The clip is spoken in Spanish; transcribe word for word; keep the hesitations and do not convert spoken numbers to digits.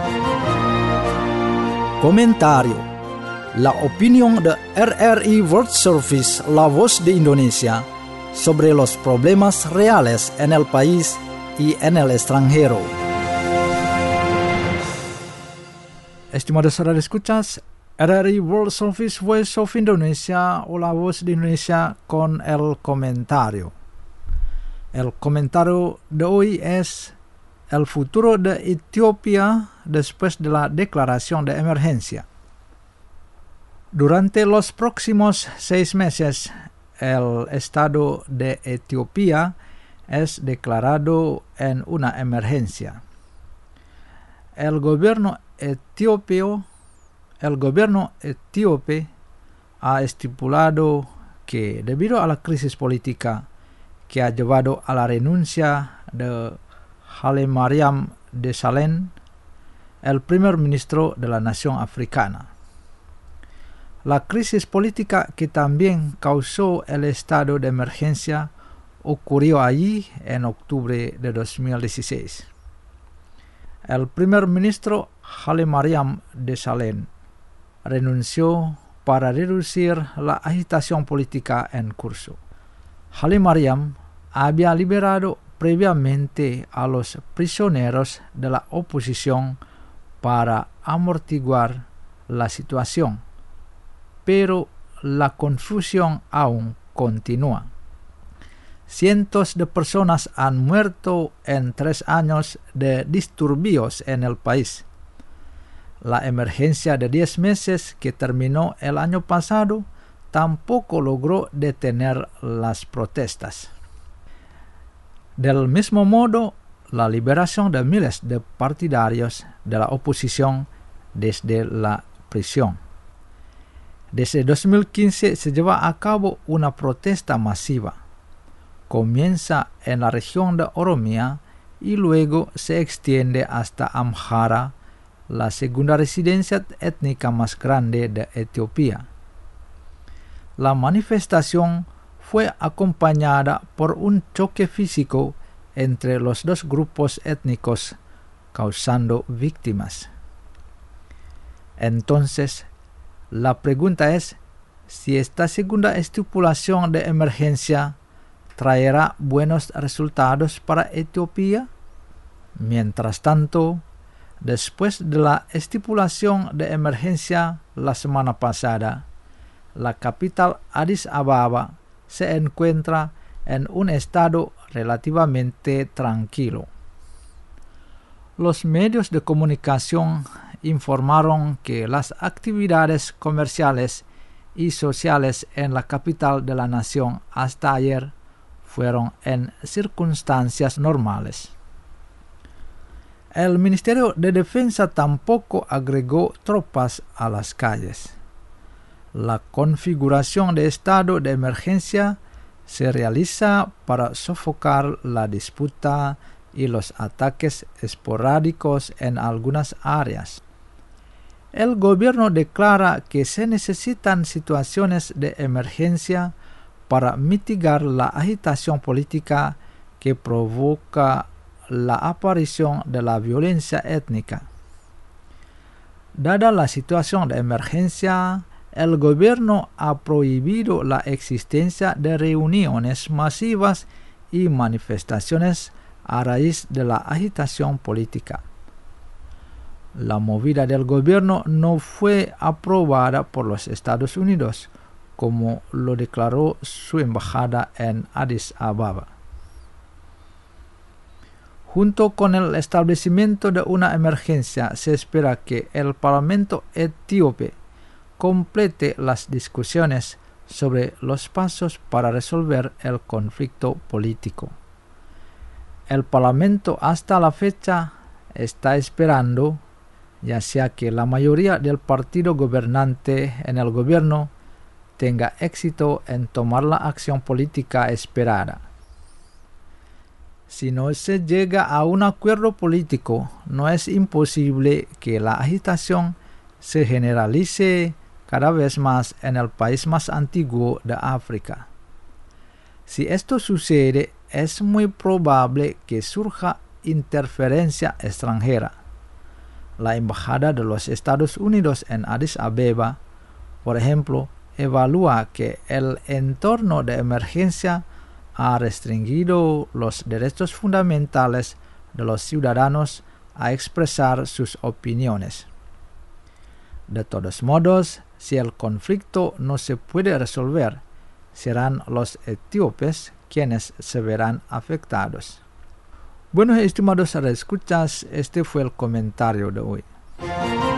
Comentario. La opinión de R R I World Service, la voz de Indonesia, sobre los problemas reales en el país y en el extranjero. Estimados saudara escuchas, R R I World Service Voice of Indonesia o la voz de Indonesia con el comentario. El comentario de hoy es el futuro de Etiopía después de la declaración de emergencia. Durante los próximos seis meses, el estado de Etiopía es declarado en una emergencia. El gobierno etíope, el gobierno etíope ha estipulado que debido a la crisis política que ha llevado a la renuncia de Haile Mariam Desalegn, el primer ministro de la nación africana. La crisis política que también causó el estado de emergencia ocurrió allí en octubre de dos mil dieciséis. El primer ministro Haile Mariam Desalegn renunció para reducir la agitación política en curso. Haile Mariam había liberado previamente a los prisioneros de la oposición para amortiguar la situación, pero la confusión aún continúa. Cientos de personas han muerto en tres años de disturbios en el país. La emergencia de diez meses que terminó el año pasado tampoco logró detener las protestas. Del mismo modo, la liberación de miles de partidarios de la oposición desde la prisión. Desde dos mil quince se lleva a cabo una protesta masiva. Comienza en la región de Oromia y luego se extiende hasta Amhara, la segunda residencia étnica más grande de Etiopía. La manifestación fue acompañada por un choque físico entre los dos grupos étnicos, causando víctimas. Entonces, la pregunta es si esta segunda estipulación de emergencia traerá buenos resultados para Etiopía. Mientras tanto, después de la estipulación de emergencia la semana pasada, la capital Addis Ababa se encuentra en un estado relativamente tranquilo. Los medios de comunicación informaron que las actividades comerciales y sociales en la capital de la nación hasta ayer fueron en circunstancias normales. El Ministerio de Defensa tampoco agregó tropas a las calles. La configuración de estado de emergencia se realiza para sofocar la disputa y los ataques esporádicos en algunas áreas. El gobierno declara que se necesitan situaciones de emergencia para mitigar la agitación política que provoca la aparición de la violencia étnica. Dada la situación de emergencia, el gobierno ha prohibido la existencia de reuniones masivas y manifestaciones a raíz de la agitación política. La movida del gobierno no fue aprobada por los Estados Unidos, como lo declaró su embajada en Addis Ababa. Junto con el establecimiento de una emergencia, se espera que el Parlamento etíope complete las discusiones sobre los pasos para resolver el conflicto político. El Parlamento hasta la fecha está esperando, ya sea que la mayoría del partido gobernante en el gobierno tenga éxito en tomar la acción política esperada. Si no se llega a un acuerdo político, no es imposible que la agitación se generalice cada vez más en el país más antiguo de África. Si esto sucede, es muy probable que surja interferencia extranjera. La Embajada de los Estados Unidos en Addis Abeba, por ejemplo, evalúa que el entorno de emergencia ha restringido los derechos fundamentales de los ciudadanos a expresar sus opiniones. De todos modos, si el conflicto no se puede resolver, serán los etíopes quienes se verán afectados. Bueno, estimados escuchas, este fue el comentario de hoy.